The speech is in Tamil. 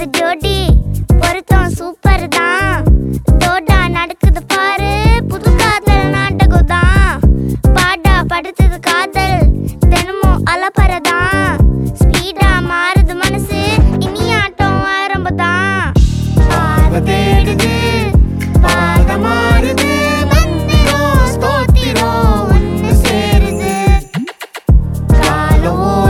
இந்த ஜோடி பொருத்தம் சூப்பர் தான். தோடா நடக்குது பாரு புது காதல் நாடகம் தான். பாடா படுத்தது காதல் தினமும் அலப்பறதான். ஸ்பீடா மாறுது மனசு இனி ஆட்டம் ஆரம்பதான். பாத தேடுது பாத மாறுது மந்திரம் ஸ்தோத்திரம் ஒன்னு சேருது. காலம்